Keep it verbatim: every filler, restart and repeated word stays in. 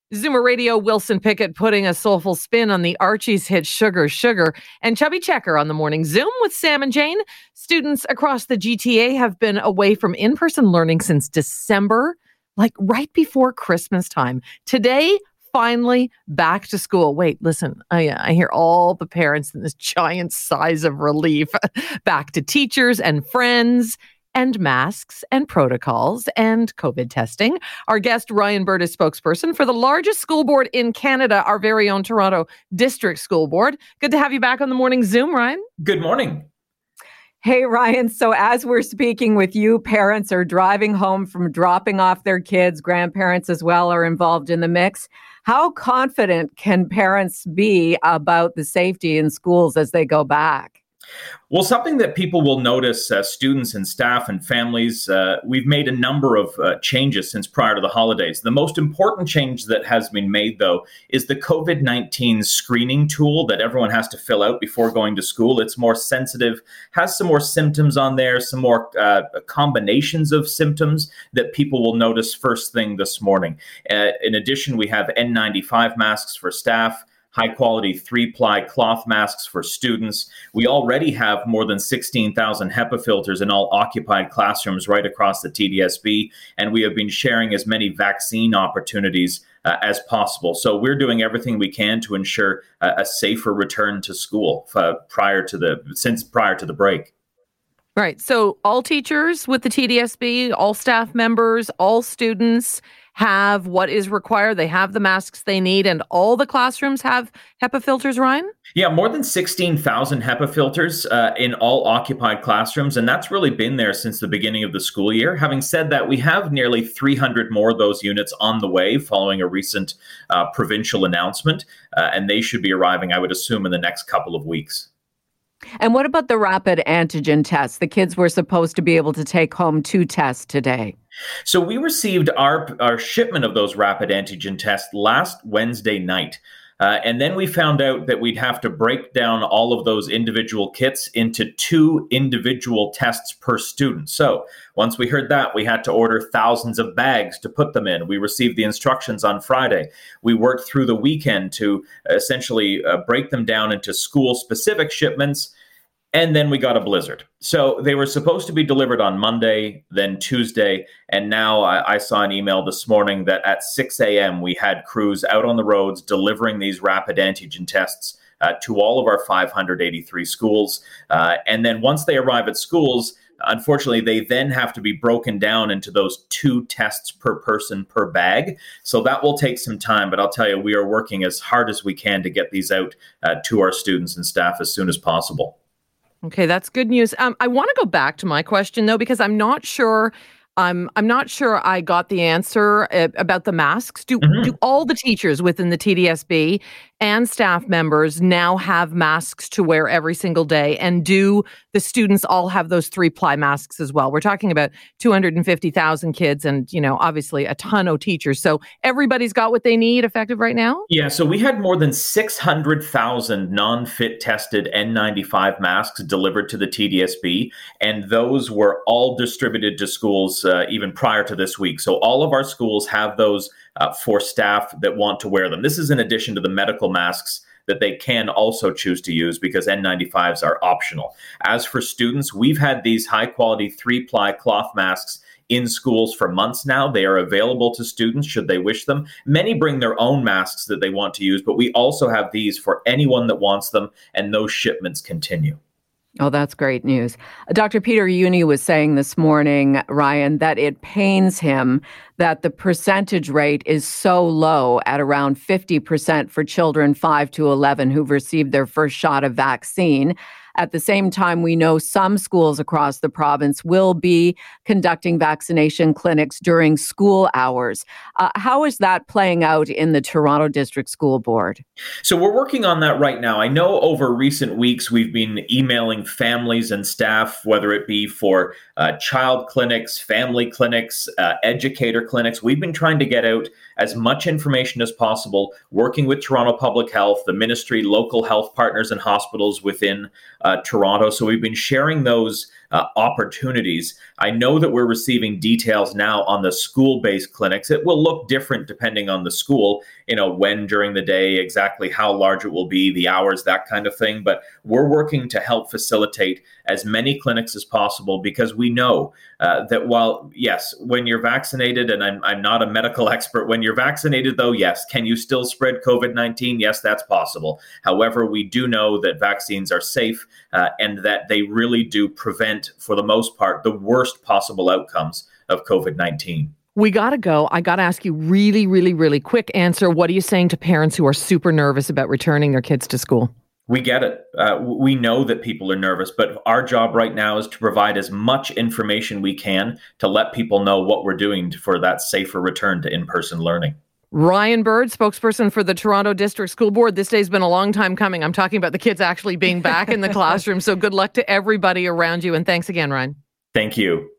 Zoomer Radio, Wilson Pickett putting a soulful spin on the Archie's hit Sugar, Sugar, and Chubby Checker on the Morning Zoom with Sam and Jane. Students across the G T A have been away from in-person learning since December, like right before Christmas time. Today, finally back to school. Wait, listen, I, I hear all the parents in this giant sighs of relief. Back to teachers and friends, and masks and protocols and COVID testing. Our guest, Ryan Bird, is spokesperson for the largest school board in Canada, our very own Toronto District School Board. Good to have you back on the Morning Zoom, Ryan. Good morning. Hey, Ryan. So as we're speaking with you, parents are driving home from dropping off their kids. Grandparents as well are involved in the mix. How confident can parents be about the safety in schools as they go back? Well, something that people will notice, uh, students and staff and families, uh, we've made a number of uh, changes since prior to the holidays. The most important change that has been made, though, is the COVID nineteen screening tool that everyone has to fill out before going to school. It's more sensitive, has some more symptoms on there, some more uh, combinations of symptoms that people will notice first thing this morning. Uh, in addition, we have N ninety-five masks for staff, high-quality three-ply cloth masks for students. We already have more than sixteen thousand HEPA filters in all occupied classrooms right across the T D S B, and we have been sharing as many vaccine opportunities uh, as possible. So we're doing everything we can to ensure uh, a safer return to school uh, prior to the since prior to the break. Right. So all teachers with the T D S B, all staff members, all students have what is required. They have the masks they need, and all the classrooms have HEPA filters, Ryan? Yeah, more than sixteen thousand HEPA filters uh, in all occupied classrooms, and that's really been there since the beginning of the school year. Having said that, we have nearly three hundred more of those units on the way following a recent uh, provincial announcement, uh, and they should be arriving, I would assume, in the next couple of weeks. And what about the rapid antigen tests? The kids were supposed to be able to take home two tests today. So we received our, our shipment of those rapid antigen tests last Wednesday night. Uh, and then we found out that we'd have to break down all of those individual kits into two individual tests per student. So once we heard that, we had to order thousands of bags to put them in. We received the instructions on Friday. We worked through the weekend to essentially uh, break them down into school-specific shipments. And then we got a blizzard. So they were supposed to be delivered on Monday, then Tuesday. And now I, I saw an email this morning that at six a.m. we had crews out on the roads delivering these rapid antigen tests uh, to all of our five hundred eighty-three schools. Uh, and then once they arrive at schools, unfortunately, they then have to be broken down into those two tests per person per bag. So that will take some time. But I'll tell you, we are working as hard as we can to get these out uh, to our students and staff as soon as possible. Okay, that's good news. Um, I want to go back to my question, though, because I'm not sure I'm I'm not sure I got the answer uh, about the masks. Do mm-hmm. do all the teachers within the T D S B and staff members now have masks to wear every single day? And do the students all have those three-ply masks as well? We're talking about two hundred fifty thousand kids and, you know, obviously a ton of teachers. So everybody's got what they need effective right now? Yeah, so we had more than six hundred thousand non-fit tested N ninety-five masks delivered to the T D S B, and those were all distributed to schools uh, even prior to this week. So all of our schools have those uh, for staff that want to wear them. This is in addition to the medical masks that they can also choose to use because N ninety-fives are optional. As for students, we've had these high-quality three-ply cloth masks in schools for months now. They are available to students should they wish them. Many bring their own masks that they want to use, but we also have these for anyone that wants them, and those shipments continue. Oh, that's great news. Doctor Peter Jüni was saying this morning, Ryan, that it pains him that the percentage rate is so low at around fifty percent for children five to eleven who've received their first shot of vaccine. At the same time, we know some schools across the province will be conducting vaccination clinics during school hours. Uh, how is that playing out in the Toronto District School Board? So we're working on that right now. I know over recent weeks we've been emailing families and staff, whether it be for uh, child clinics, family clinics, uh, educator clinics. We've been trying to get out as much information as possible, working with Toronto Public Health, the ministry, local health partners and hospitals within uh, uh, Toronto. So we've been sharing those uh, opportunities. I know that we're receiving details now on the school-based clinics. It will look different depending on the school, you know, when during the day, exactly how large it will be, the hours, that kind of thing. But we're working to help facilitate as many clinics as possible, because we know uh, that while, yes, when you're vaccinated, and I'm, I'm not a medical expert, when you're vaccinated, though, yes, can you still spread COVID nineteen? Yes, that's possible. However, we do know that vaccines are safe uh, and that they really do prevent, for the most part, the worst possible outcomes of COVID nineteen. We got to go. I got to ask you really, really, really quick answer. What are you saying to parents who are super nervous about returning their kids to school? We get it. Uh, we know that people are nervous, but our job right now is to provide as much information we can to let people know what we're doing for that safer return to in-person learning. Ryan Bird, spokesperson for the Toronto District School Board. This day's been a long time coming. I'm talking about the kids actually being back in the classroom. So good luck to everybody around you. And thanks again, Ryan. Thank you.